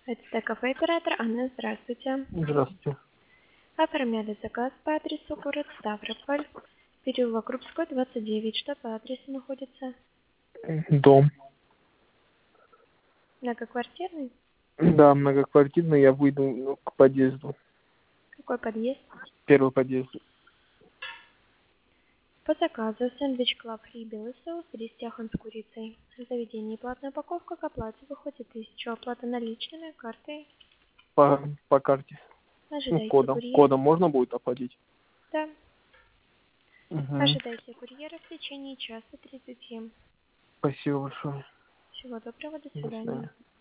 Это кафе оператор Анна, здравствуйте. Здравствуйте. Оформляли заказ по адресу город Ставрополь, переулок Крупской, 29. Что по адресу находится? Дом. Многоквартирный? Да, многоквартирный, я выйду к подъезду. Какой подъезд? Первый подъезд. По заказу сэндвич Клаб Фри белый соус, рис тяхан с курицей. В заведении платная упаковка, к оплате выходит 1000. Оплата наличными, картой. По карте. Ожидайте Кодом. курьера. Кодом можно будет оплатить? Да. Угу. Ожидайте курьера в течение часа 30. Спасибо большое. Всего доброго, до До свидания. свидания.